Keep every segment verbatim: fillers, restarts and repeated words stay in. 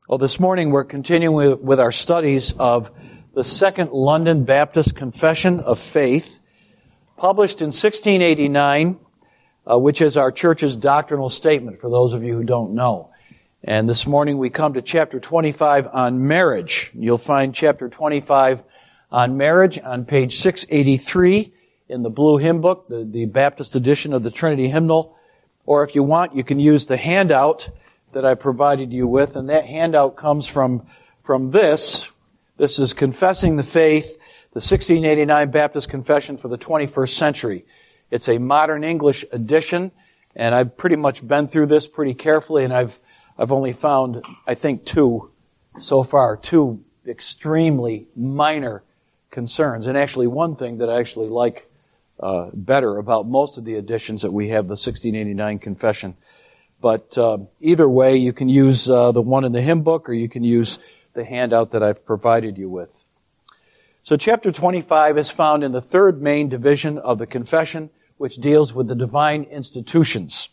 Well, this morning we're continuing with, with our studies of the Second London Baptist Confession of Faith, published in sixteen eighty-nine, uh, which is our church's doctrinal statement, for those of you who don't know. And this morning we come to chapter twenty-five on marriage. You'll find chapter twenty-five on marriage on page six eighty-three in the blue hymn book, the, the Baptist edition of the Trinity Hymnal. Or if you want, you can use the handout that I provided you with, and that handout comes from, from this. This is Confessing the Faith, the sixteen eighty-nine Baptist Confession for the twenty-first century. It's a modern English edition, and I've pretty much been through this pretty carefully, and I've I've only found, I think, two so far, two extremely minor concerns, and actually one thing that I actually like uh, better about most of the editions that we have, the sixteen eighty-nine Confession. But uh, either way, you can use uh, the one in the hymn book, or you can use the handout that I've provided you with. So chapter twenty-five is found in the third main division of the confession, which deals with the divine institutions.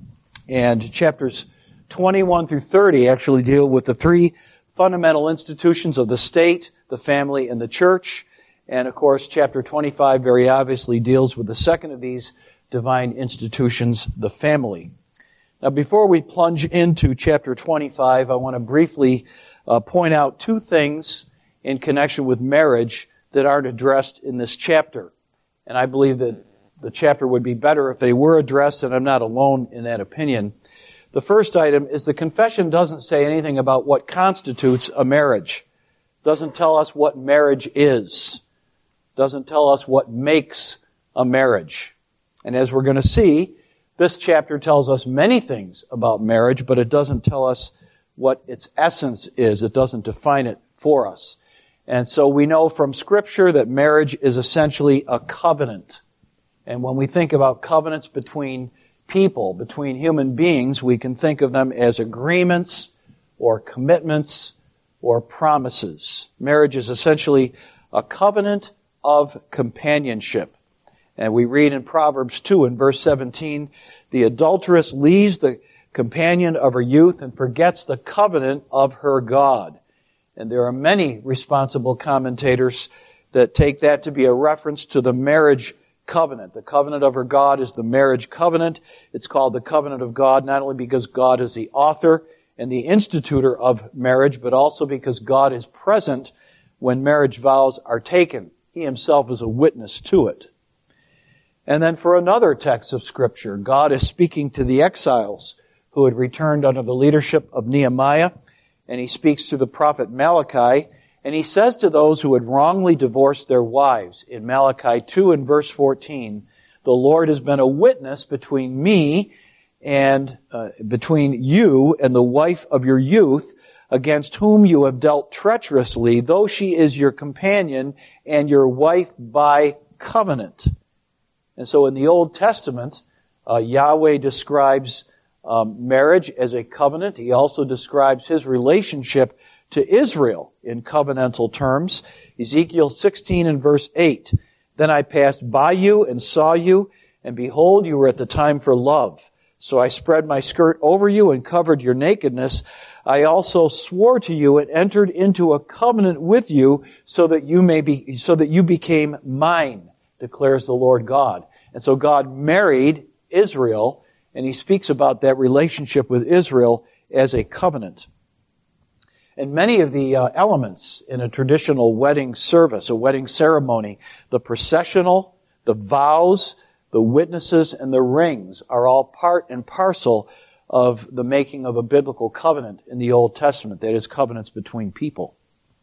And chapters twenty-one through thirty actually deal with the three fundamental institutions of the state, the family, and the church. And of course, chapter twenty-five very obviously deals with the second of these divine institutions, the family. Now, before we plunge into chapter twenty-five, I want to briefly uh, point out two things in connection with marriage that aren't addressed in this chapter. And I believe that the chapter would be better if they were addressed, and I'm not alone in that opinion. The first item is the confession doesn't say anything about what constitutes a marriage. Doesn't tell us what marriage is. Doesn't tell us what makes a marriage. And as we're going to see, this chapter tells us many things about marriage, but it doesn't tell us what its essence is. It doesn't define it for us. And so we know from Scripture that marriage is essentially a covenant. And when we think about covenants between people, between human beings, we can think of them as agreements or commitments or promises. Marriage is essentially a covenant of companionship. And we read in Proverbs two in verse seventeen, the adulteress leaves the companion of her youth and forgets the covenant of her God. And there are many responsible commentators that take that to be a reference to the marriage covenant. The covenant of her God is the marriage covenant. It's called the covenant of God not only because God is the author and the institutor of marriage, but also because God is present when marriage vows are taken. He himself is a witness to it. And then for another text of Scripture, God is speaking to the exiles who had returned under the leadership of Nehemiah, and he speaks to the prophet Malachi, and he says to those who had wrongly divorced their wives, in Malachi two and verse fourteen, the Lord has been a witness between me and uh, between you and the wife of your youth, against whom you have dealt treacherously, though she is your companion and your wife by covenant. And so in the Old Testament, uh, Yahweh describes um, marriage as a covenant. He also describes His relationship to Israel in covenantal terms. Ezekiel sixteen and verse eight, then I passed by you and saw you, and behold, you were at the time for love. So I spread my skirt over you and covered your nakedness. I also swore to you and entered into a covenant with you so that you may be, so that you became mine, declares the Lord God. And so God married Israel, and He speaks about that relationship with Israel as a covenant. And many of the uh, elements in a traditional wedding service, a wedding ceremony, the processional, the vows, the witnesses, and the rings are all part and parcel of the making of a biblical covenant in the Old Testament. That is, covenants between people.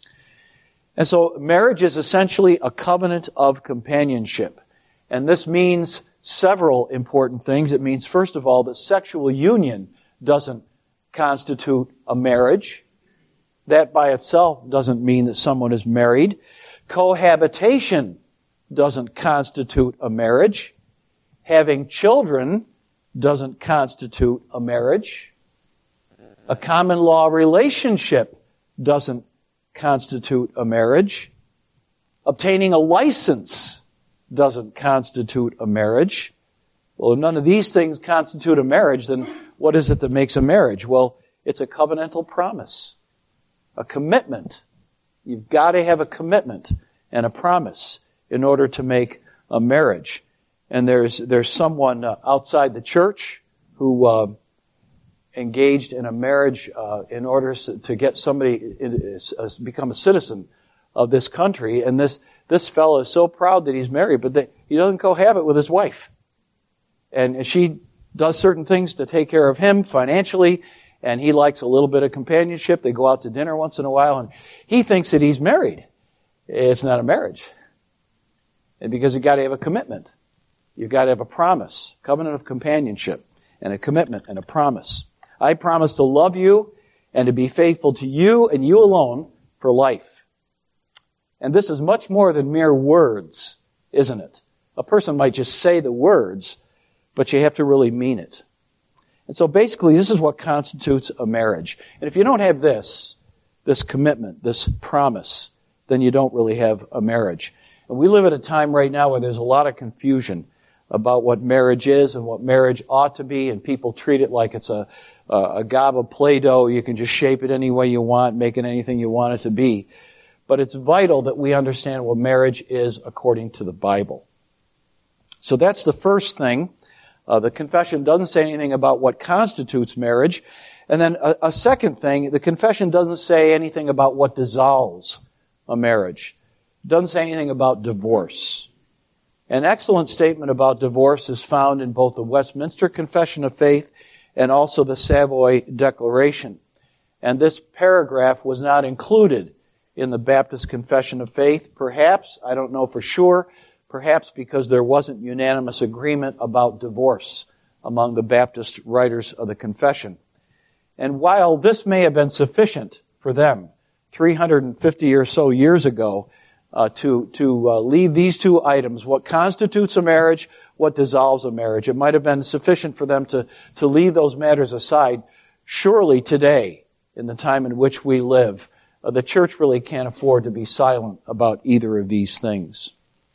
And so marriage is essentially a covenant of companionship. And this means several important things. It means, first of all, that sexual union doesn't constitute a marriage. That by itself doesn't mean that someone is married. Cohabitation doesn't constitute a marriage. Having children doesn't constitute a marriage. A common law relationship doesn't constitute a marriage. Obtaining a license doesn't constitute a marriage. Well, if none of these things constitute a marriage, then what is it that makes a marriage? Well, it's a covenantal promise. a commitment. You've got to have a commitment and a promise in order to make a marriage. And there's there's someone uh, outside the church who uh, engaged in a marriage uh, in order to get somebody in, uh, become a citizen of this country. And this this fellow is so proud that he's married, but that he doesn't cohabit with his wife. And she does certain things to take care of him financially, and he likes a little bit of companionship. They go out to dinner once in a while, and he thinks that he's married. It's not a marriage. And because you've got to have a commitment. You've got to have a promise, covenant of companionship, and a commitment and a promise. I promise to love you and to be faithful to you and you alone for life. And this is much more than mere words, isn't it? A person might just say the words, but you have to really mean it. And so basically, this is what constitutes a marriage. And if you don't have this, this commitment, this promise, then you don't really have a marriage. And we live at a time right now where there's a lot of confusion about what marriage is and what marriage ought to be, and people treat it like it's a, a gob of Play-Doh. You can just shape it any way you want, make it anything you want it to be. But it's vital that we understand what marriage is according to the Bible. So that's the first thing. Uh, the confession doesn't say anything about what constitutes marriage. And then a, a second thing, the confession doesn't say anything about what dissolves a marriage. It doesn't say anything about divorce. An excellent statement about divorce is found in both the Westminster Confession of Faith and also the Savoy Declaration. And this paragraph was not included in the Baptist Confession of Faith. Perhaps, I don't know for sure, perhaps because there wasn't unanimous agreement about divorce among the Baptist writers of the Confession. And while this may have been sufficient for them three hundred fifty or so years ago uh, to, to uh, leave these two items, what constitutes a marriage, what dissolves a marriage, it might have been sufficient for them to, to leave those matters aside. Surely today, in the time in which we live, uh, the church really can't afford to be silent about either of these things.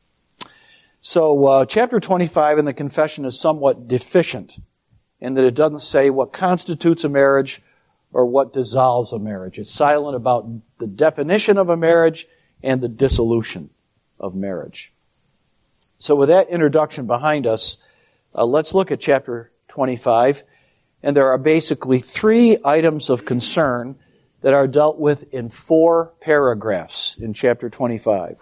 So uh, chapter twenty-five in the confession is somewhat deficient in that it doesn't say what constitutes a marriage or what dissolves a marriage. It's silent about the definition of a marriage and the dissolution of marriage. So with that introduction behind us, uh, let's look at chapter twenty-five. And there are basically three items of concern that are dealt with in four paragraphs in chapter twenty-five.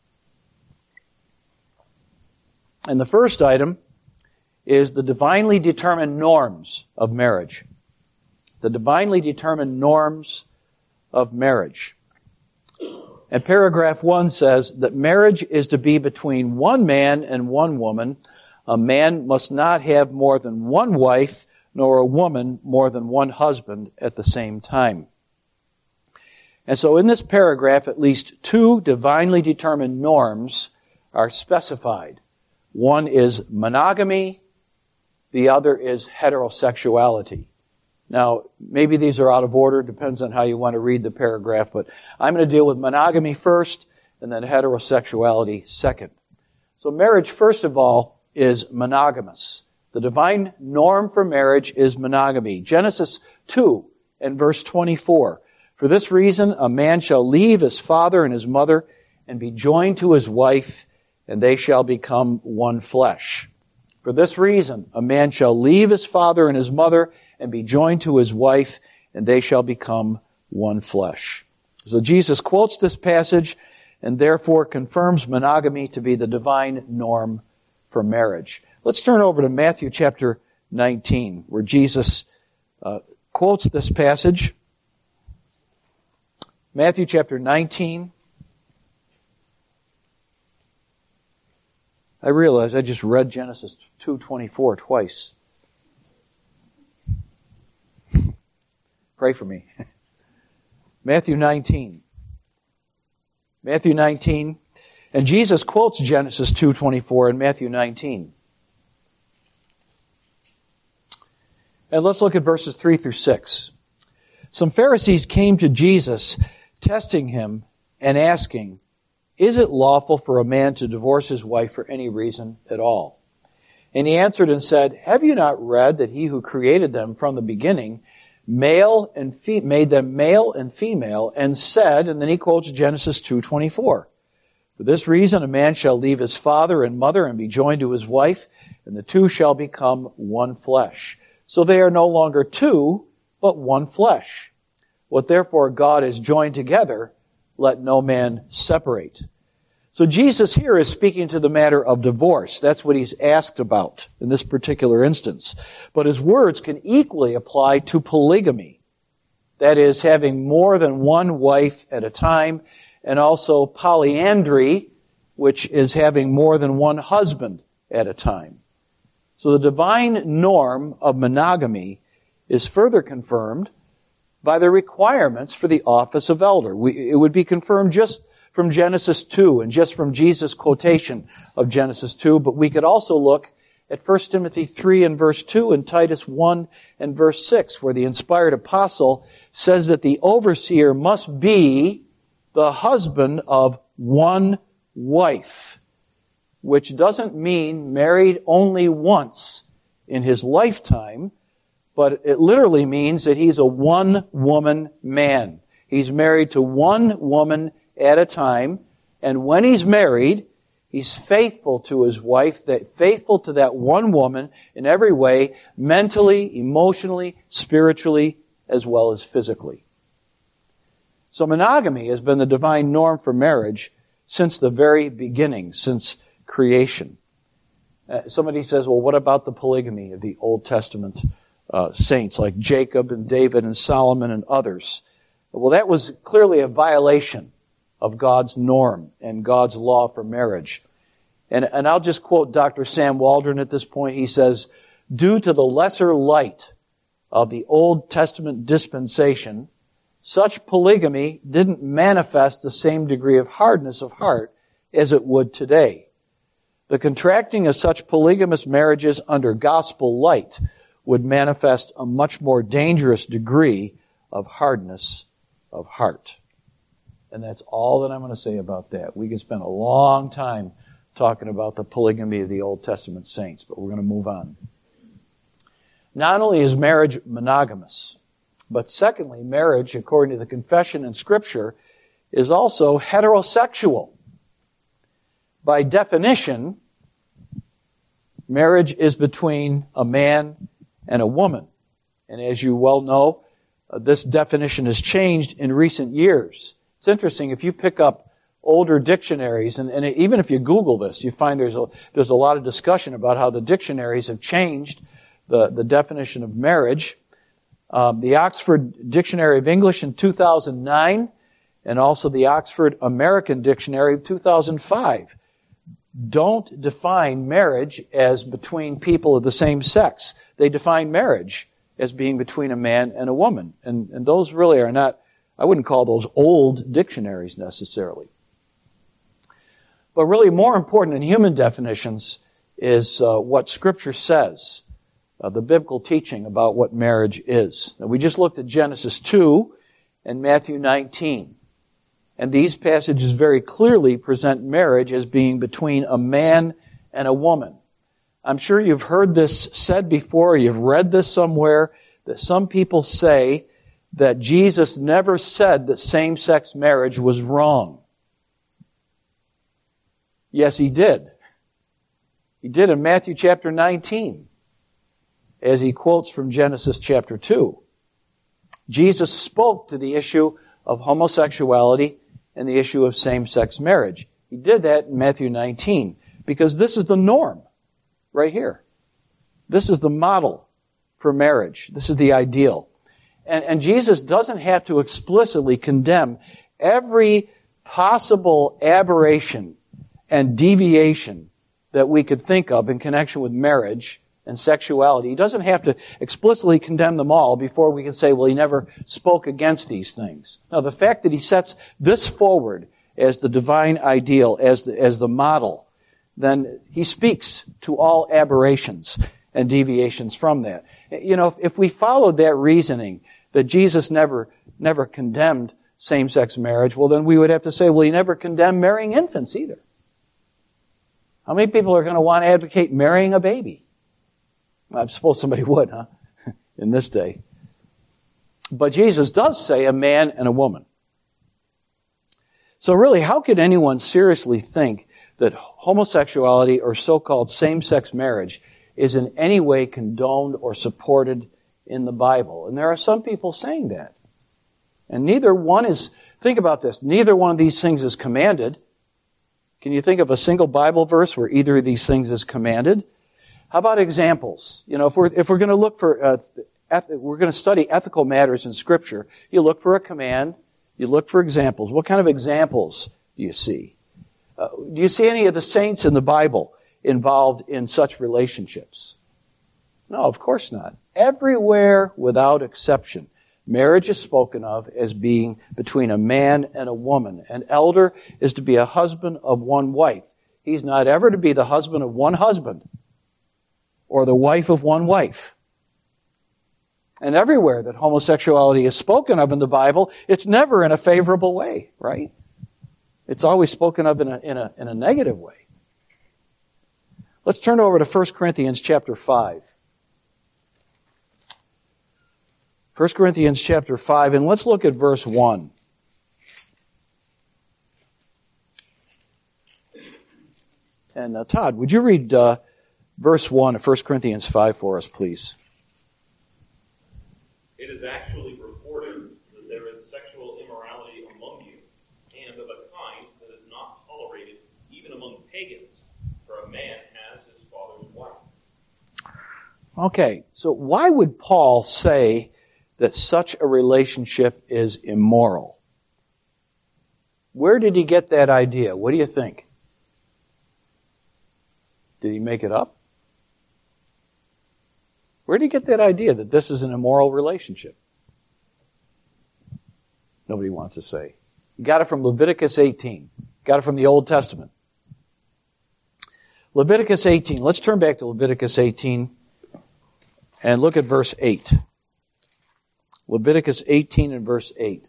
And the first item is the divinely determined norms of marriage. The divinely determined norms of marriage. And paragraph one says that marriage is to be between one man and one woman. A man must not have more than one wife, nor a woman more than one husband at the same time. And so in this paragraph, at least two divinely determined norms are specified. One is monogamy, the other is heterosexuality. Now, maybe these are out of order, depends on how you want to read the paragraph, but I'm going to deal with monogamy first, and then heterosexuality second. So marriage, first of all, is monogamous. The divine norm for marriage is monogamy. Genesis two and verse twenty-four. For this reason, a man shall leave his father and his mother and be joined to his wife, and they shall become one flesh. For this reason, a man shall leave his father and his mother and be joined to his wife, and they shall become one flesh. So Jesus quotes this passage and therefore confirms monogamy to be the divine norm for marriage. Let's turn over to Matthew chapter nineteen, where Jesus uh, quotes this passage. Matthew chapter nineteen. I realize I just read Genesis two twenty-four twice. Pray for me. Matthew nineteen. Matthew nineteen. And Jesus quotes Genesis two twenty-four in Matthew nineteen. And let's look at verses three through six. Some Pharisees came to Jesus, testing him and asking, "Is it lawful for a man to divorce his wife for any reason at all?" And he answered and said, "Have you not read that he who created them from the beginning male and fe- made them male and female, and said, and then he quotes Genesis two twenty-four. For this reason, a man shall leave his father and mother and be joined to his wife, and the two shall become one flesh. So they are no longer two, but one flesh. What therefore God has joined together, let no man separate. So Jesus here is speaking to the matter of divorce. That's what he's asked about in this particular instance. But his words can equally apply to polygamy. That is, having more than one wife at a time, and also polyandry, which is having more than one husband at a time. So the divine norm of monogamy is further confirmed by the requirements for the office of elder. We, it would be confirmed just from Genesis two and just from Jesus' quotation of Genesis two, but we could also look at First Timothy three and verse two and Titus one and verse six, where the inspired apostle says that the overseer must be the husband of one wife, which doesn't mean married only once in his lifetime, but it literally means that he's a one-woman man. He's married to one woman at a time, and when he's married, he's faithful to his wife, that faithful to that one woman in every way, mentally, emotionally, spiritually, as well as physically. So monogamy has been the divine norm for marriage since the very beginning, since creation. Uh, somebody says, well, what about the polygamy of the Old Testament uh, saints like Jacob and David and Solomon and others? Well, that was clearly a violation of God's norm and God's law for marriage. And, and I'll just quote Doctor Sam Waldron at this point. He says, due to the lesser light of the Old Testament dispensation, such polygamy didn't manifest the same degree of hardness of heart as it would today. The contracting of such polygamous marriages under gospel light would manifest a much more dangerous degree of hardness of heart. And that's all that I'm going to say about that. We could spend a long time talking about the polygamy of the Old Testament saints, but we're going to move on. Not only is marriage monogamous, but secondly, marriage, according to the confession in Scripture, is also heterosexual. By definition, marriage is between a man and a woman. And as you well know, uh, this definition has changed in recent years. It's interesting, if you pick up older dictionaries, and, and even if you Google this, you find there's a, there's a lot of discussion about how the dictionaries have changed the, the definition of marriage. Um, the Oxford Dictionary of English in two thousand nine, and also the Oxford American Dictionary of two thousand five, don't define marriage as between people of the same sex. They define marriage as being between a man and a woman. And, and those really are not, I wouldn't call those old dictionaries necessarily. But really more important than human definitions is uh, what Scripture says. Uh, the biblical teaching about what marriage is. Now, we just looked at Genesis two and Matthew nineteen. And these passages very clearly present marriage as being between a man and a woman. I'm sure you've heard this said before, you've read this somewhere, that some people say that Jesus never said that same-sex marriage was wrong. Yes, he did. He did in Matthew chapter nineteen. As he quotes from Genesis chapter two. Jesus spoke to the issue of homosexuality and the issue of same-sex marriage. He did that in Matthew nineteen because this is the norm right here. This is the model for marriage. This is the ideal. And, and Jesus doesn't have to explicitly condemn every possible aberration and deviation that we could think of in connection with marriage and sexuality. He doesn't have to explicitly condemn them all before we can say, well, he never spoke against these things. Now, the fact that he sets this forward as the divine ideal, as the, as the model, then he speaks to all aberrations and deviations from that. You know, if, if we followed that reasoning, that Jesus never, never condemned same-sex marriage, well, then we would have to say, well, he never condemned marrying infants either. How many people are going to want to advocate marrying a baby? I suppose somebody would, huh? In this day. But Jesus does say a man and a woman. So really, how could anyone seriously think that homosexuality or so-called same-sex marriage is in any way condoned or supported in the Bible? And there are some people saying that. And neither one is, think about this, neither one of these things is commanded. Can you think of a single Bible verse where either of these things is commanded? How about examples? You know, if we're, if we're going to look for, uh, eth- we're going to study ethical matters in Scripture, you look for a command, you look for examples. What kind of examples do you see? Uh, do you see any of the saints in the Bible involved in such relationships? No, of course not. Everywhere, without exception, marriage is spoken of as being between a man and a woman. An elder is to be a husband of one wife. He's not ever to be the husband of one husband or the wife of one wife. And everywhere that homosexuality is spoken of in the Bible, it's never in a favorable way, right? It's always spoken of in a, in a, in a negative way. Let's turn over to First Corinthians chapter five. First Corinthians chapter five, and let's look at verse one. And uh, Todd, would you read uh, verse one of First Corinthians five for us, please? It is actually reported that there is sexual immorality among you, and of a kind that is not tolerated even among pagans, for a man has his father's wife. Okay, so why would Paul say that such a relationship is immoral? Where did he get that idea? What do you think? Did he make it up? Where did he get that idea that this is an immoral relationship? Nobody wants to say. He got it from Leviticus eighteen. Got it from the Old Testament. Leviticus eighteen. Let's turn back to Leviticus eighteen and look at verse eight. Leviticus eighteen and verse eight.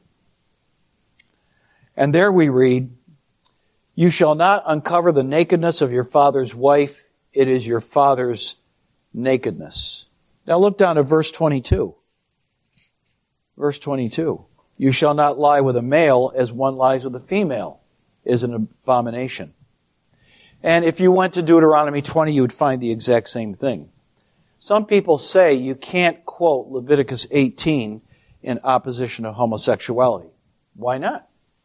And there we read, "You shall not uncover the nakedness of your father's wife. It is your father's nakedness." Now look down at verse twenty-two. Verse twenty-two. "You shall not lie with a male as one lies with a female," is an abomination. And if you went to Deuteronomy twenty, you would find the exact same thing. Some people say you can't quote Leviticus eighteen in opposition to homosexuality. Why not?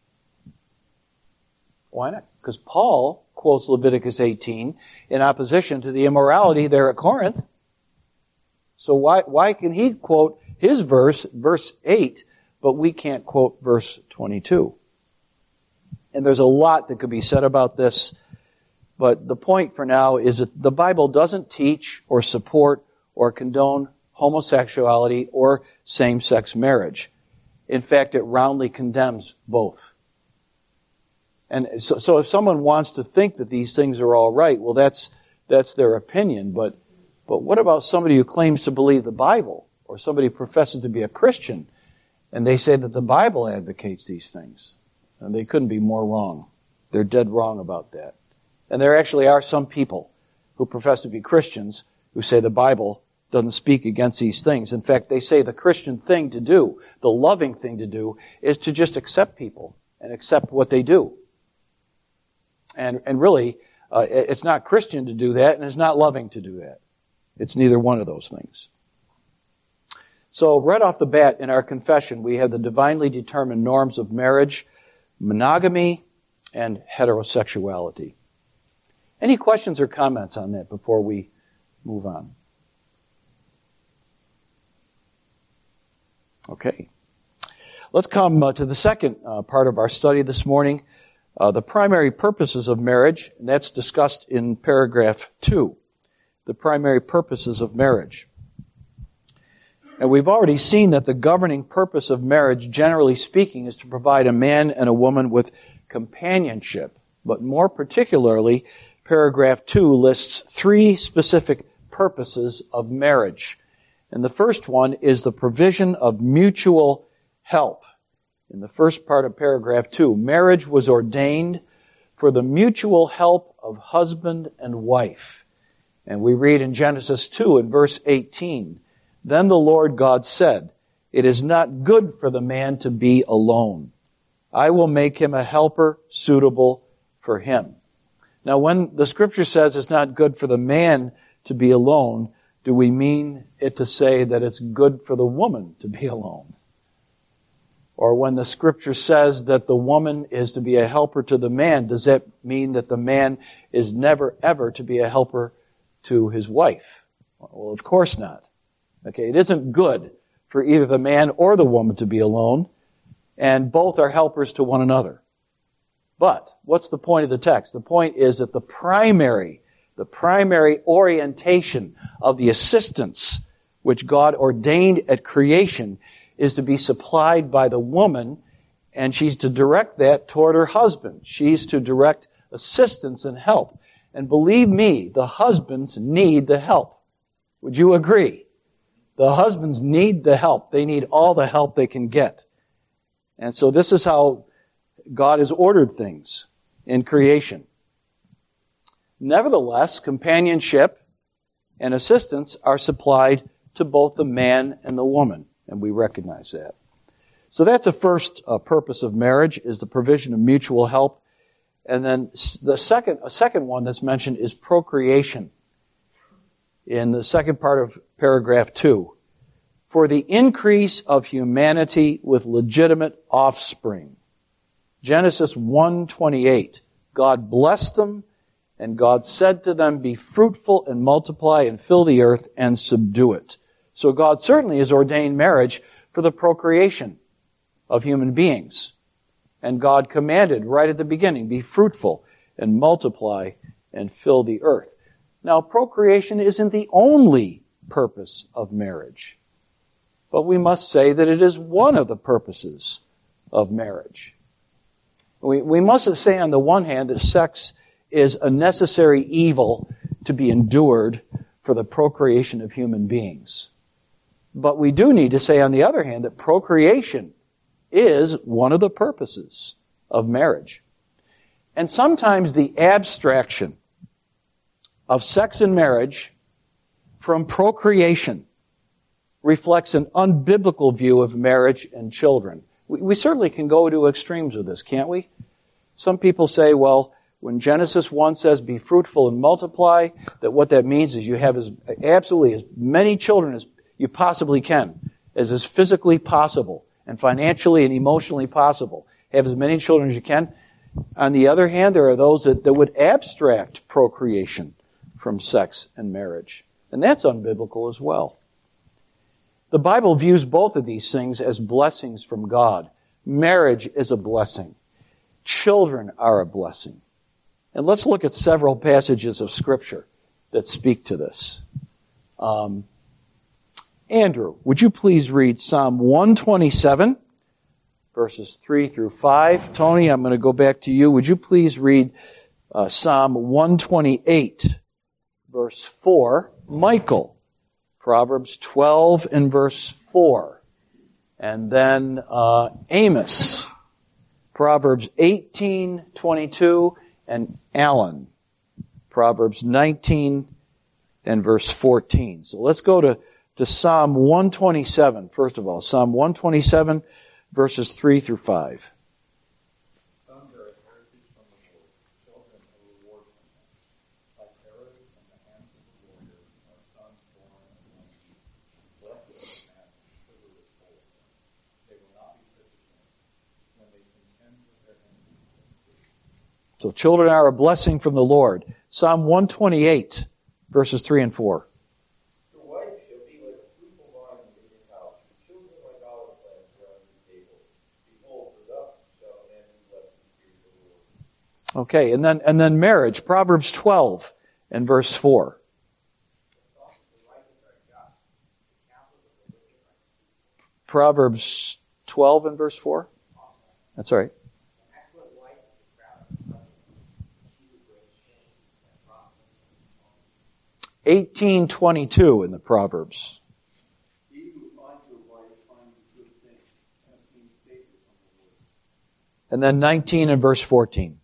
Why not? Because Paul quotes Leviticus eighteen in opposition to the immorality there at Corinth. So why, why can he quote his verse, verse eight, but we can't quote verse twenty-two? And there's a lot that could be said about this, but the point for now is that the Bible doesn't teach or support or condone homosexuality or same-sex marriage. In fact, it roundly condemns both. And so, so if someone wants to think that these things are all right, well, that's that's their opinion. But but what about somebody who claims to believe the Bible, or somebody who professes to be a Christian, and they say that the Bible advocates these things? And they couldn't be more wrong. They're dead wrong about that. And there actually are some people who profess to be Christians who say the Bible doesn't speak against these things. In fact, they say the Christian thing to do, the loving thing to do, is to just accept people and accept what they do. And and really, uh, it's not Christian to do that, and it's not loving to do that. It's neither one of those things. So right off the bat in our confession, we have the divinely determined norms of marriage, monogamy, and heterosexuality. Any questions or comments on that before we move on? Okay. Let's come uh, to the second uh, part of our study this morning, uh, the primary purposes of marriage, and that's discussed in paragraph two, the primary purposes of marriage. And we've already seen that the governing purpose of marriage, generally speaking, is to provide a man and a woman with companionship. But more particularly, paragraph two lists three specific purposes of marriage. And the first one is the provision of mutual help. In the first part of paragraph two, marriage was ordained for the mutual help of husband and wife. And we read in Genesis two in verse eighteen, "Then the Lord God said, It is not good for the man to be alone. I will make him a helper suitable for him. Now, when the Scripture says it's not good for the man to be alone, do we mean it to say that it's good for the woman to be alone? Or when the Scripture says that the woman is to be a helper to the man, does that mean that the man is never ever to be a helper to his wife? Well, of course not. Okay, it isn't good for either the man or the woman to be alone, and both are helpers to one another. But what's the point of the text? The point is that the primary, the primary orientation of the assistance which God ordained at creation is to be supplied by the woman, and she's to direct that toward her husband. She's to direct assistance and help. And believe me, the husbands need the help. Would you agree? The husbands need the help. They need all the help they can get. And so this is how God has ordered things in creation. Nevertheless, companionship and assistance are supplied to both the man and the woman. And we recognize that. So that's the first uh, purpose of marriage, is the provision of mutual help. And then the second, a second one that's mentioned is procreation. In the second part of paragraph two. For the increase of humanity with legitimate offspring. Genesis one twenty-eight. God blessed them, and God said to them, be fruitful and multiply and fill the earth and subdue it. So God certainly has ordained marriage for the procreation of human beings. And God commanded right at the beginning, be fruitful and multiply and fill the earth. Now, procreation isn't the only purpose of marriage. But we must say that it is one of the purposes of marriage. We, we mustn't say on the one hand that sex is a necessary evil to be endured for the procreation of human beings. But we do need to say, on the other hand, that procreation is one of the purposes of marriage. And sometimes the abstraction of sex and marriage from procreation reflects an unbiblical view of marriage and children. We, we certainly can go to extremes with this, can't we? Some people say, well, when Genesis one says, be fruitful and multiply, that what that means is you have as, absolutely as many children as you possibly can, as is physically possible, and financially and emotionally possible. Have as many children as you can. On the other hand, there are those that, that would abstract procreation from sex and marriage. And that's unbiblical as well. The Bible views both of these things as blessings from God. Marriage is a blessing. Children are a blessing. And let's look at several passages of Scripture that speak to this. Um, Andrew, would you please read Psalm one twenty-seven, verses three through five? Tony, I'm going to go back to you. Would you please read uh, Psalm one twenty-eight, verse four? Michael, Proverbs twelve and verse four. And then uh, Amos, Proverbs eighteen twenty-two, and Alan, Proverbs nineteen and verse fourteen. So let's go to to Psalm one twenty-seven, first of all. Psalm one twenty-seven, verses three through five. Sons are a heritage from the Lord, children a reward from him. Like arrows in the hands of the warrior are sons born among you. Blessed is the man whose quiver is full of them. They will not be put to shame when they contend with their enemies. So children are a blessing from the Lord. Psalm one twenty-eight, verses three and four. Okay, and then and then marriage, Proverbs twelve and verse four. Proverbs twelve and verse four? That's all right. eighteen twenty-two in the Proverbs. And then nineteen and verse fourteen.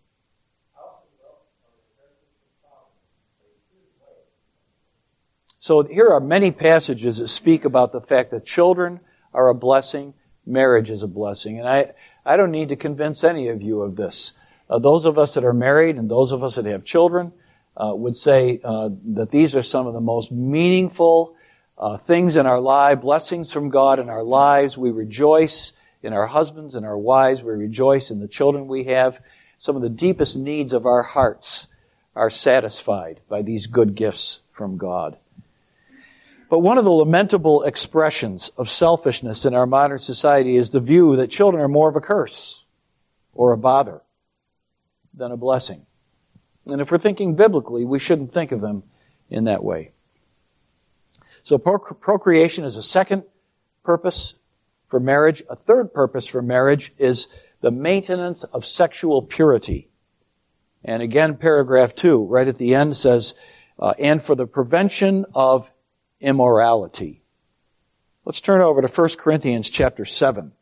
So here are many passages that speak about the fact that children are a blessing. Marriage is a blessing. And I, I don't need to convince any of you of this. Uh, those of us that are married and those of us that have children uh, would say uh, that these are some of the most meaningful uh, things in our life, blessings from God in our lives. We rejoice in our husbands and our wives. We rejoice in the children we have. Some of the deepest needs of our hearts are satisfied by these good gifts from God. But one of the lamentable expressions of selfishness in our modern society is the view that children are more of a curse or a bother than a blessing. And if we're thinking biblically, we shouldn't think of them in that way. So procreation is a second purpose for marriage. A third purpose for marriage is the maintenance of sexual purity. And again, paragraph two, right at the end, says, uh, and for the prevention of immorality. Let's turn over to First Corinthians chapter seven.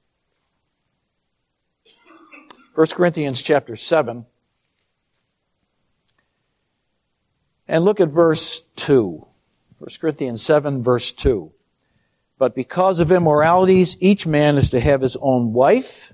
First Corinthians chapter seven. And look at verse two. First Corinthians seven, verse two. But because of immoralities, each man is to have his own wife,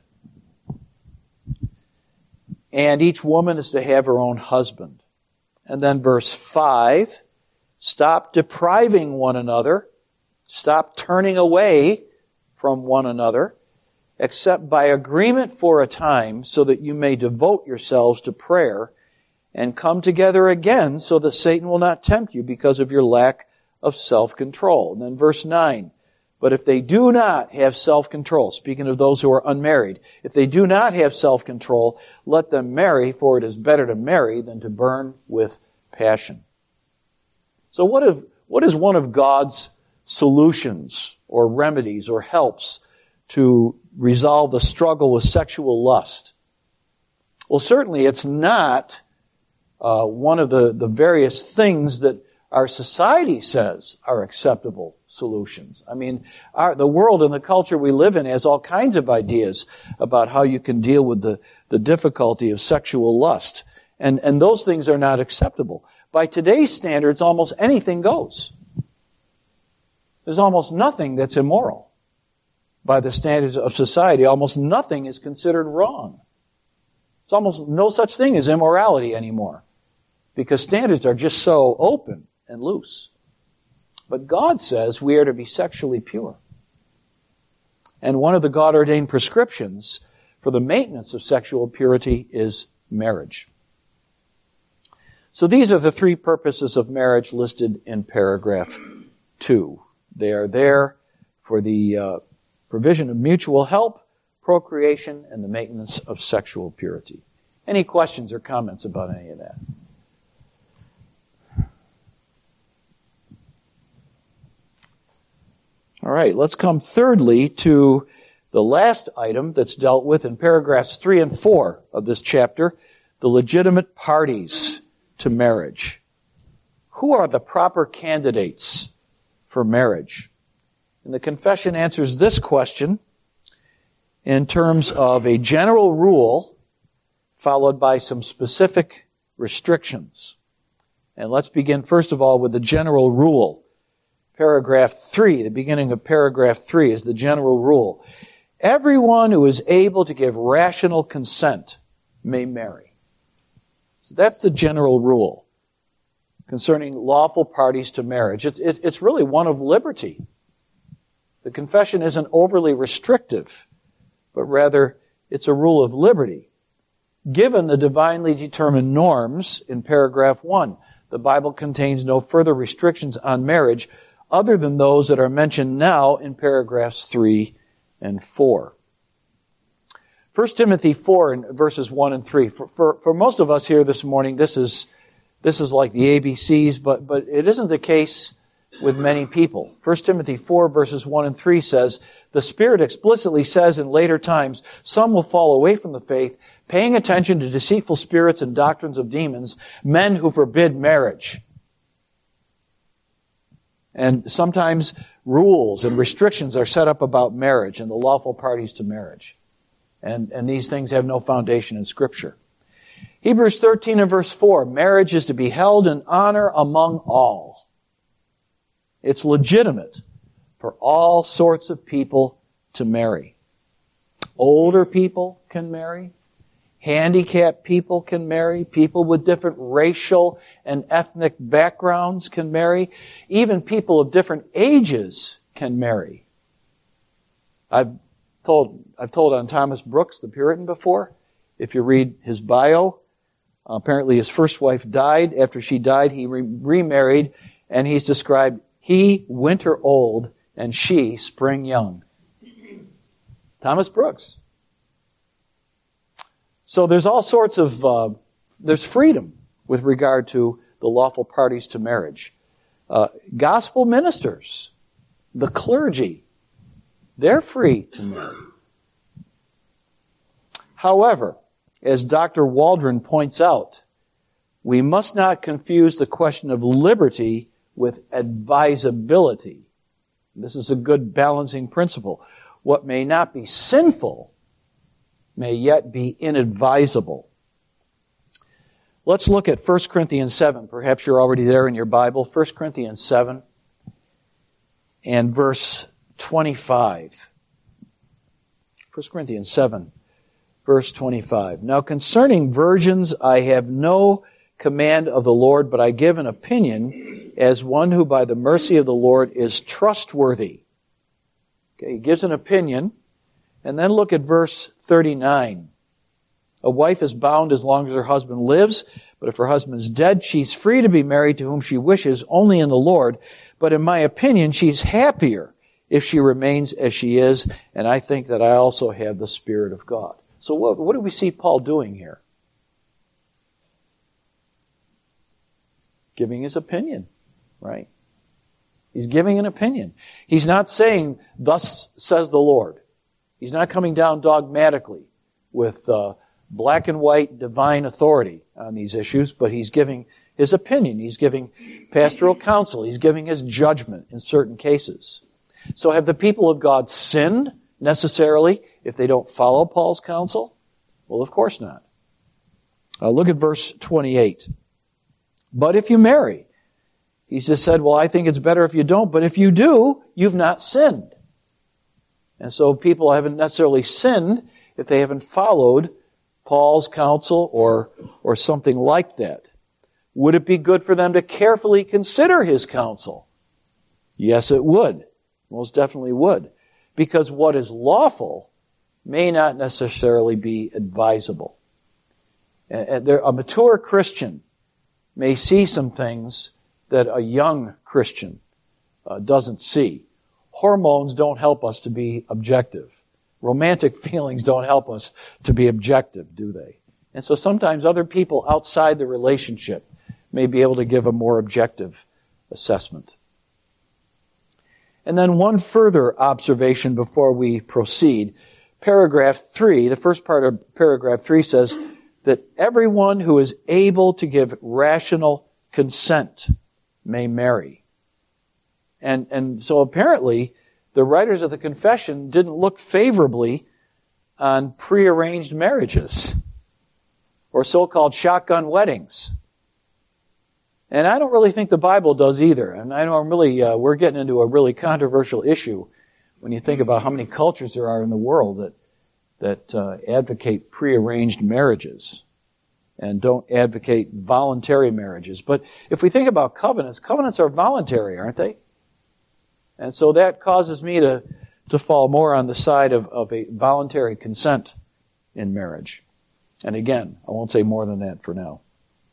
and each woman is to have her own husband. And then verse five, stop depriving one another, stop turning away from one another, except by agreement for a time, so that you may devote yourselves to prayer and come together again, so that Satan will not tempt you because of your lack of self-control. And then verse nine, but if they do not have self-control, speaking of those who are unmarried, if they do not have self-control, let them marry, for it is better to marry than to burn with passion. So what if, what is one of God's solutions or remedies or helps to resolve the struggle with sexual lust? Well, certainly it's not uh, one of the, the various things that our society says are acceptable solutions. I mean, our, the world and the culture we live in has all kinds of ideas about how you can deal with the, the difficulty of sexual lust. And, and those things are not acceptable. By today's standards, almost anything goes. There's almost nothing that's immoral. By the standards of society, almost nothing is considered wrong. It's almost no such thing as immorality anymore, because standards are just so open and loose. But God says we are to be sexually pure. And one of the God-ordained prescriptions for the maintenance of sexual purity is marriage. So these are the three purposes of marriage listed in paragraph two. They are there for the uh, provision of mutual help, procreation, and the maintenance of sexual purity. Any questions or comments about any of that? All right, let's come thirdly to the last item that's dealt with in paragraphs three and four of this chapter, the legitimate parties to marriage. Who are the proper candidates for marriage? And the confession answers this question in terms of a general rule followed by some specific restrictions. And let's begin first of all with the general rule. Paragraph three, the beginning of paragraph three is the general rule. Everyone who is able to give rational consent may marry. So that's the general rule concerning lawful parties to marriage. It, it, it's really one of liberty. The confession isn't overly restrictive, but rather it's a rule of liberty. Given the divinely determined norms in paragraph one, the Bible contains no further restrictions on marriage other than those that are mentioned now in paragraphs three and four. First Timothy four and verses one and three. For, for, for most of us here this morning, this is, this is like the A B Cs, but, but it isn't the case with many people. First Timothy four verses one and three says, the Spirit explicitly says in later times, some will fall away from the faith, paying attention to deceitful spirits and doctrines of demons, men who forbid marriage. And sometimes rules and restrictions are set up about marriage and the lawful parties to marriage. And, and these things have no foundation in Scripture. Hebrews thirteen and verse four, marriage is to be held in honor among all. It's legitimate, for all sorts of people to marry. Older people can marry. Handicapped people can marry. People with different racial and ethnic backgrounds can marry. Even people of different ages can marry. I've told, I've told on Thomas Brooks, the Puritan, before. If you read his bio, apparently his first wife died. After she died, he re- remarried, and he's described, he winter old and she spring young. Thomas Brooks. So there's all sorts of, uh, there's freedom with regard to the lawful parties to marriage. Uh, gospel ministers, the clergy, they're free to marry. However, as Doctor Waldron points out, we must not confuse the question of liberty with advisability. This is a good balancing principle. What may not be sinful may yet be inadvisable. Let's look at First Corinthians seven. Perhaps you're already there in your Bible. First Corinthians seven and verse twenty-five. First Corinthians seven, verse twenty-five. Now concerning virgins, I have no command of the Lord, but I give an opinion as one who by the mercy of the Lord is trustworthy. Okay, he gives an opinion. And then look at verse thirty-nine. A wife is bound as long as her husband lives, but if her husband is dead, she's free to be married to whom she wishes, only in the Lord. But in my opinion, she's happier if she remains as she is, and I think that I also have the Spirit of God. So what, what do we see Paul doing here? Giving his opinion, right? He's giving an opinion. He's not saying, thus says the Lord. He's not coming down dogmatically with uh, black and white divine authority on these issues, but he's giving his opinion. He's giving pastoral counsel. He's giving his judgment in certain cases. So have the people of God sinned necessarily if they don't follow Paul's counsel? Well, of course not. Uh, look at verse twenty-eight. But if you marry, he just said, well, I think it's better if you don't, but if you do, you've not sinned. And so people haven't necessarily sinned if they haven't followed Paul's counsel or, or something like that. Would it be good for them to carefully consider his counsel? Yes, it would. Most definitely would. Because what is lawful may not necessarily be advisable. And there, a mature Christian may see some things that a young Christian uh, doesn't see. Hormones don't help us to be objective. Romantic feelings don't help us to be objective, do they? And so sometimes other people outside the relationship may be able to give a more objective assessment. And then one further observation before we proceed. Paragraph three, the first part of paragraph three says that everyone who is able to give rational consent may marry. And, and so apparently the writers of the confession didn't look favorably on prearranged marriages or so-called shotgun weddings. And I don't really think the Bible does either. And I know I'm really, uh, we're getting into a really controversial issue when you think about how many cultures there are in the world that, that uh, advocate prearranged marriages and don't advocate voluntary marriages. But if we think about covenants, covenants are voluntary, aren't they? And so that causes me to, to fall more on the side of, of a voluntary consent in marriage. And again, I won't say more than that for now.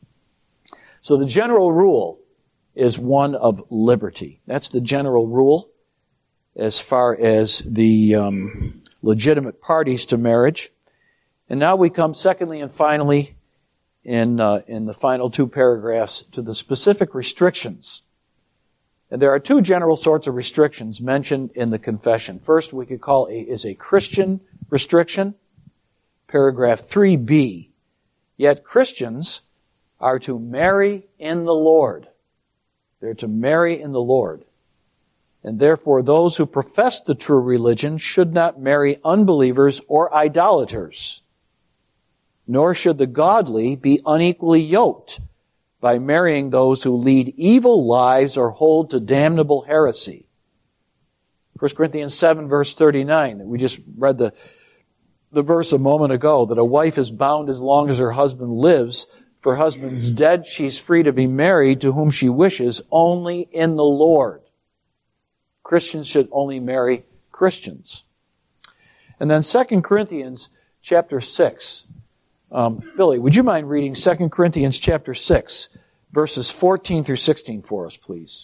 So the general rule is one of liberty. That's the general rule as far as the um, legitimate parties to marriage. And now we come secondly and finally in uh, in the final two paragraphs to the specific restrictions. And there are two general sorts of restrictions mentioned in the confession. First, we could call a, is a Christian restriction. Paragraph three b. Yet Christians are to marry in the Lord. They're to marry in the Lord. And therefore, those who profess the true religion should not marry unbelievers or idolaters. Nor should the godly be unequally yoked by marrying those who lead evil lives or hold to damnable heresy. First Corinthians seven, verse thirty-nine, that we just read the, the verse a moment ago, that a wife is bound as long as her husband lives. If her husband's dead, she's free to be married to whom she wishes, only in the Lord. Christians should only marry Christians. And then Second Corinthians chapter six. Um, Billy, would you mind reading Second Corinthians chapter six, verses fourteen through sixteen for us, please?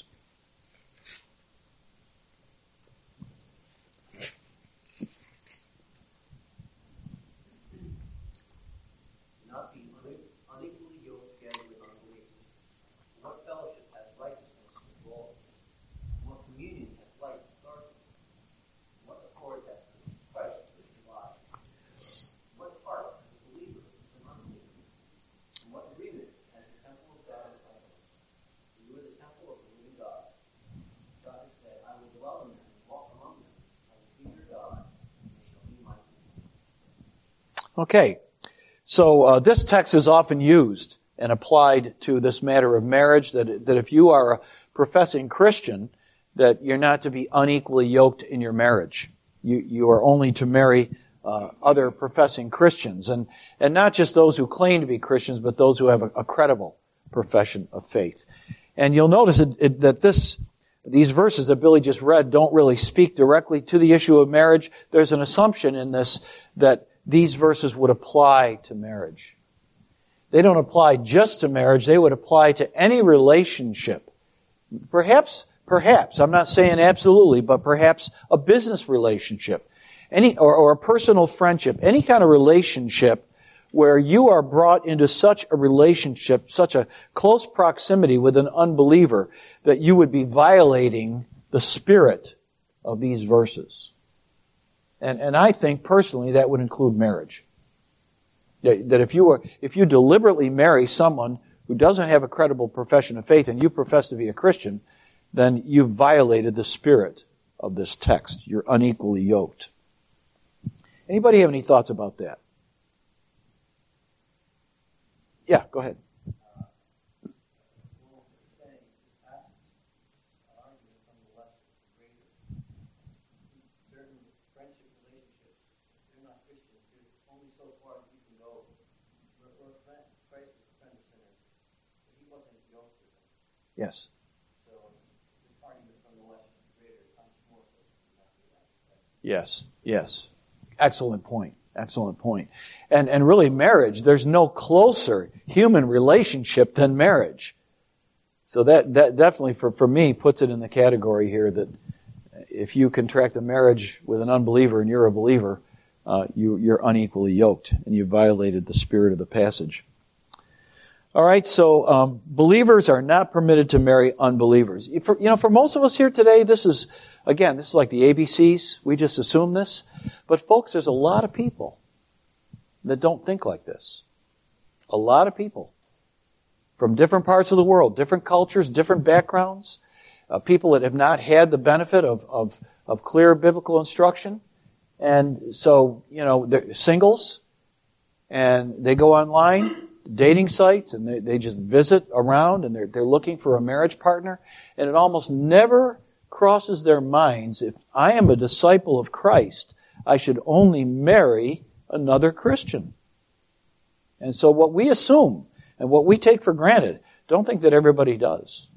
Okay, so uh, this text is often used and applied to this matter of marriage, that, that if you are a professing Christian, that you're not to be unequally yoked in your marriage. You, you are only to marry uh, other professing Christians, and, and not just those who claim to be Christians, but those who have a, a credible profession of faith. And you'll notice it, it, that this these verses that Billy just read don't really speak directly to the issue of marriage. There's an assumption in this that these verses would apply to marriage. They don't apply just to marriage. They would apply to any relationship. Perhaps, perhaps, I'm not saying absolutely, but perhaps a business relationship, any or, or a personal friendship, any kind of relationship where you are brought into such a relationship, such a close proximity with an unbeliever, that you would be violating the spirit of these verses. And, and I think personally that would include marriage. That if you were, if you deliberately marry someone who doesn't have a credible profession of faith and you profess to be a Christian, then you've violated the spirit of this text. You're unequally yoked. Anybody have any thoughts about that? Yeah, go ahead. Yes. Yes, yes. Excellent point. Excellent point. And and really marriage, there's no closer human relationship than marriage. So that, that definitely for, for me puts it in the category here that if you contract a marriage with an unbeliever and you're a believer, uh, you, you're unequally yoked and you violated the spirit of the passage. All right, so um, believers are not permitted to marry unbelievers. For, you know, for most of us here today, this is, again, this is like the A B Cs. We just assume this. But folks, there's a lot of people that don't think like this. A lot of people from different parts of the world, different cultures, different backgrounds, uh, people that have not had the benefit of, of, of clear biblical instruction. And so, you know, they're singles, and they go online, dating sites, and they, they just visit around, and they're, they're looking for a marriage partner, and it almost never crosses their minds, if I am a disciple of Christ, I should only marry another Christian. And so what we assume and what we take for granted, don't think that everybody does.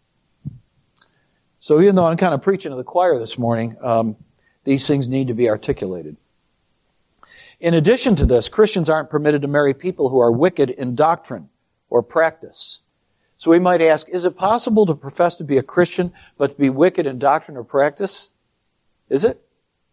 So even though I'm kind of preaching to the choir this morning, um, these things need to be articulated. In addition to this, Christians aren't permitted to marry people who are wicked in doctrine or practice. So we might ask, is it possible to profess to be a Christian but to be wicked in doctrine or practice? Is it?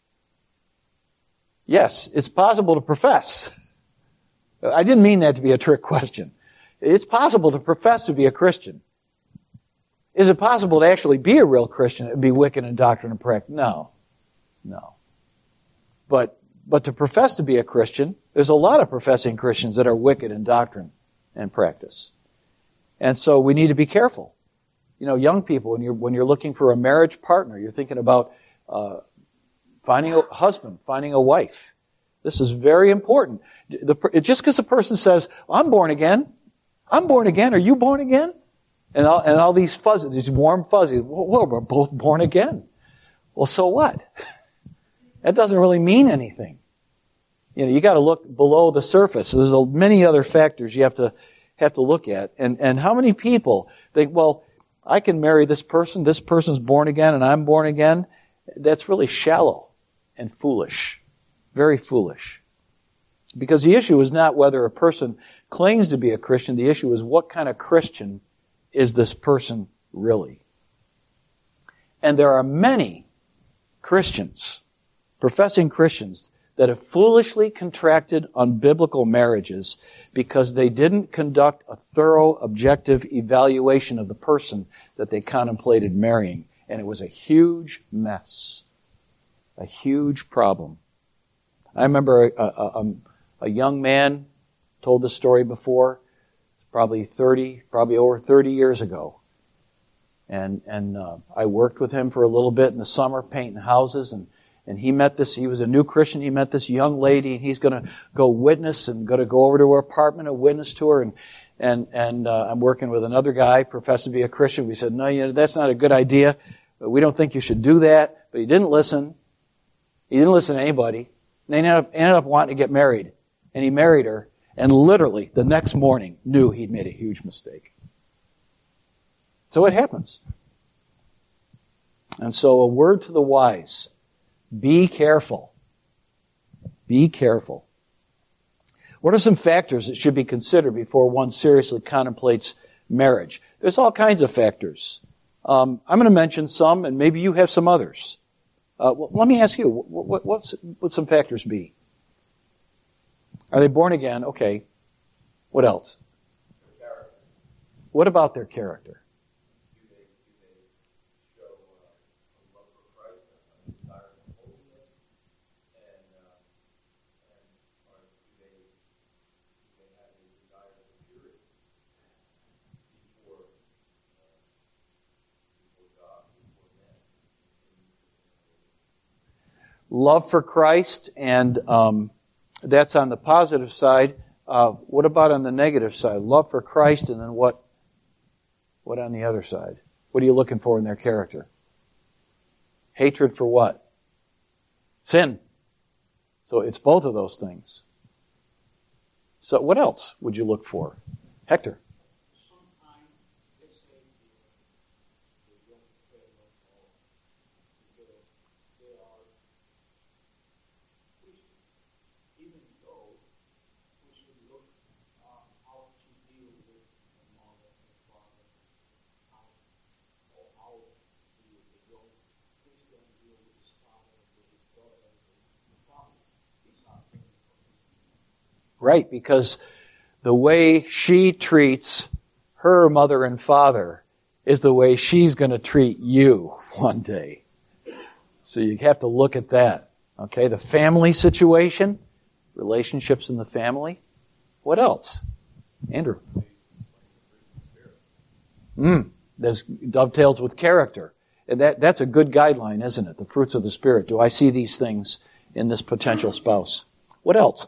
Yes, it's possible to profess. I didn't mean that to be a trick question. It's possible to profess to be a Christian. Is it possible to actually be a real Christian and be wicked in doctrine and practice? No. No. But But to profess to be a Christian, there's a lot of professing Christians that are wicked in doctrine and practice. And so we need to be careful. You know, young people, when you're, when you're looking for a marriage partner, you're thinking about uh, finding a husband, finding a wife. This is very important. The, just because a person says, I'm born again, I'm born again, are you born again? And all, and all these fuzzy, these warm fuzzies, well, we're both born again. Well, so what? That doesn't really mean anything. You know, you got to look below the surface. There's a, many other factors you have to have to look at. And and how many people think, well, I can marry this person, this person's born again, and I'm born again? That's really shallow and foolish. Very foolish. Because the issue is not whether a person claims to be a Christian. The issue is what kind of Christian is this person really? And there are many Christians, professing Christians, that have foolishly contracted unbiblical marriages because they didn't conduct a thorough, objective evaluation of the person that they contemplated marrying. And it was a huge mess. A huge problem. I remember a, a, a, a young man told this story before, probably thirty, probably over thirty years ago. And and uh, I worked with him for a little bit in the summer, painting houses, and And he met this, he was a new Christian, he met this young lady, and he's going to go witness and going to go over to her apartment and witness to her. And and and uh, I'm working with another guy, professed to be a Christian. We said, no, you know, that's not a good idea. We don't think you should do that. But he didn't listen. He didn't listen to anybody. And they ended up, ended up wanting to get married. And he married her, and literally the next morning knew he'd made a huge mistake. So it happens. And so a word to the wise. Be careful. Be careful. What are some factors that should be considered before one seriously contemplates marriage? There's all kinds of factors. Um, I'm going to mention some, and maybe you have some others. Uh, well, let me ask you, what, what, what's, what some factors be? Are they born again? Okay. What else? What about their character? Love for Christ, and um, that's on the positive side. Uh, what about on the negative side? Love for Christ, and then what? What on the other side? What are you looking for in their character? Hatred for what? Sin. So it's both of those things. So what else would you look for? Hector. Right, because the way she treats her mother and father is the way she's going to treat you one day. So you have to look at that. Okay, the family situation, relationships in the family. What else? Andrew. Mm, this dovetails with character. And that, that's a good guideline, isn't it? The fruits of the Spirit. Do I see these things in this potential spouse? What else?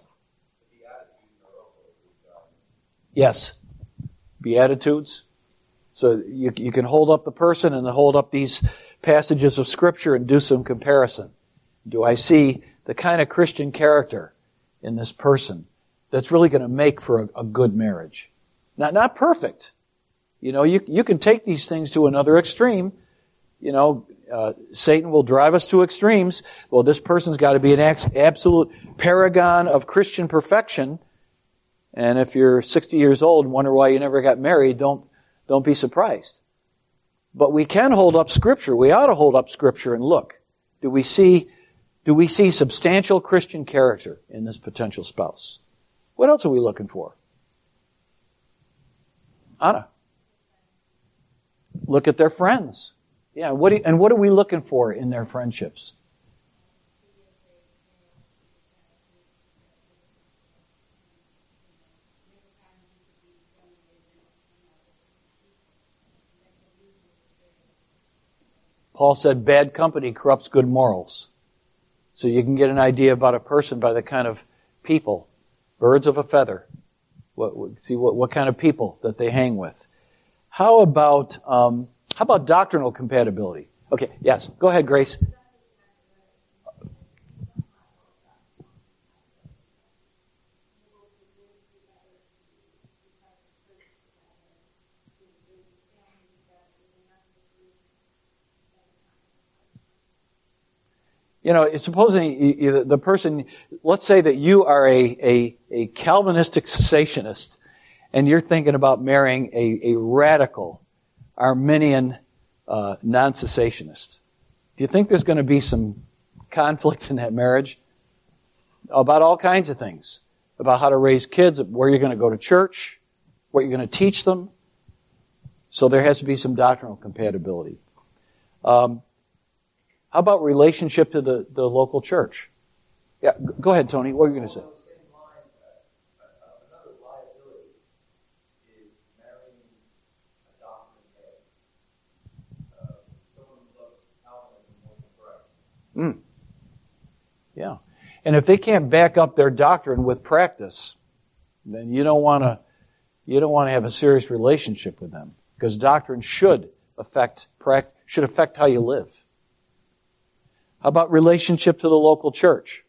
Yes. Beatitudes. So you, you can hold up the person and then hold up these passages of Scripture and do some comparison. Do I see the kind of Christian character in this person that's really going to make for a, a good marriage? Not, not perfect. You know, you, you can take these things to another extreme. You know, uh, Satan will drive us to extremes. Well, this person's got to be an absolute paragon of Christian perfection. And if you're sixty years old and wonder why you never got married, don't don't be surprised. But we can hold up Scripture. We ought to hold up Scripture and look. Do we see do we see substantial Christian character in this potential spouse? What else are we looking for? Anna. Look at their friends. Yeah, what do you, and what are we looking for in their friendships? Paul said bad company corrupts good morals. So you can get an idea about a person by the kind of people, birds of a feather. What, see what, what kind of people that they hang with. How about um, how about doctrinal compatibility? Okay, yes, go ahead, Grace. You know, supposing you, you, the person, let's say that you are a, a, a Calvinistic cessationist, and you're thinking about marrying a, a radical Arminian uh, non-cessationist. Do you think there's going to be some conflict in that marriage? About all kinds of things. About how to raise kids, where you're going to go to church, what you're going to teach them. So there has to be some doctrinal compatibility. Um, how about relationship to the, the local church? Yeah, go ahead, Tony. What are you going to say? Mm. Yeah. And if they can't back up their doctrine with practice, then you don't want to you don't want to have a serious relationship with them, because doctrine should affect should affect how you live. How about relationship to the local church?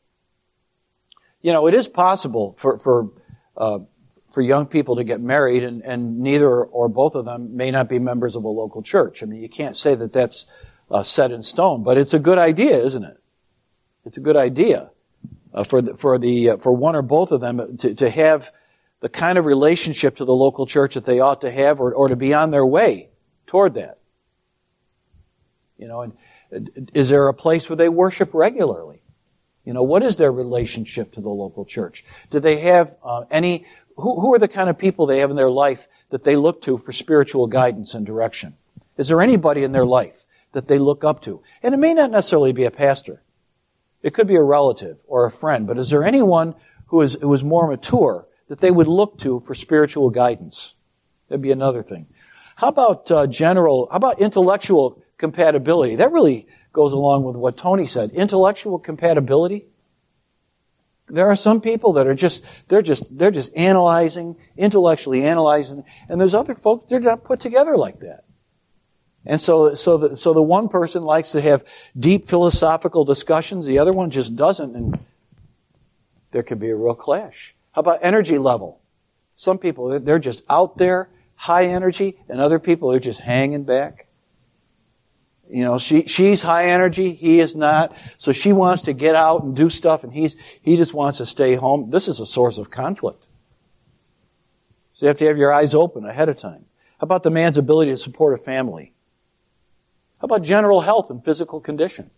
You know, it is possible for for uh, for young people to get married, and, and neither or both of them may not be members of a local church. I mean, you can't say that that's uh, set in stone, but it's a good idea, isn't it? It's a good idea uh, for the, for the uh, for one or both of them to, to have the kind of relationship to the local church that they ought to have, or, or to be on their way toward that. You know, and is there a place where they worship regularly? You know, what is their relationship to the local church? Do they have uh, any? Who, who are the kind of people they have in their life that they look to for spiritual guidance and direction? Is there anybody in their life that they look up to? And it may not necessarily be a pastor. It could be a relative or a friend. But is there anyone who is who is more mature that they would look to for spiritual guidance? That'd be another thing. How about uh, general? How about intellectual compatibility? That really goes along with what Tony said. Intellectual compatibility. There are some people that are just they're just they're just analyzing, intellectually analyzing, and there's other folks they're not put together like that. And so, so the, so the one person likes to have deep philosophical discussions, the other one just doesn't, and there can be a real clash. How about energy level? Some people, they're just out there, high energy, and other people are just hanging back. You know, she, she's high energy, he is not, so she wants to get out and do stuff, and he's, he just wants to stay home. This is a source of conflict. So you have to have your eyes open ahead of time. How about the man's ability to support a family? How about general health and physical condition?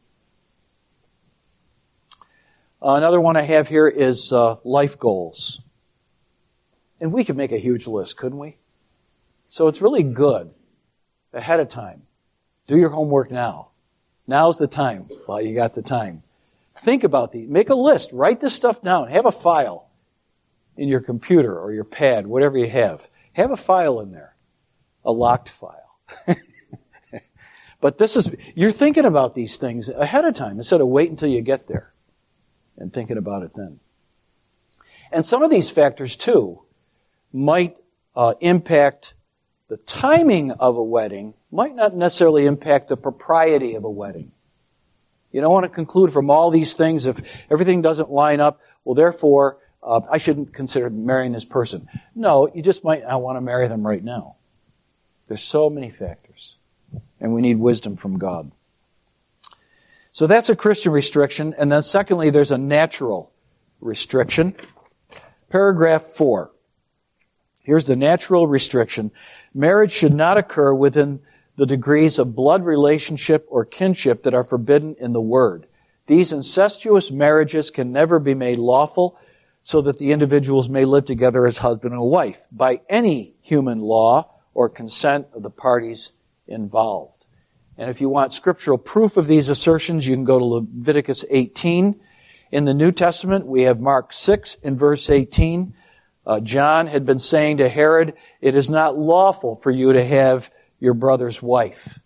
Uh, another one I have here is uh, life goals. And we could make a huge list, couldn't we? So it's really good ahead of time. Do your homework now. Now's the time while you got the time. Think about these. Make a list. Write this stuff down. Have a file in your computer or your pad, whatever you have. Have a file in there. A locked file. But this is, you're thinking about these things ahead of time instead of waiting until you get there and thinking about it then. And some of these factors, too, might uh, impact the timing of a wedding, might not necessarily impact the propriety of a wedding. You don't want to conclude from all these things, if everything doesn't line up, well, therefore, uh, I shouldn't consider marrying this person. No, you just might not want to marry them right now. There's so many factors. And we need wisdom from God. So that's a Christian restriction. And then secondly, there's a natural restriction. Paragraph four. Here's the natural restriction. Marriage should not occur within the degrees of blood relationship or kinship that are forbidden in the Word. These incestuous marriages can never be made lawful so that the individuals may live together as husband and wife by any human law or consent of the parties involved. And if you want scriptural proof of these assertions, you can go to Leviticus eighteen. In the New Testament, we have Mark six in verse eighteen. Uh, John had been saying to Herod, "It is not lawful for you to have your brother's wife."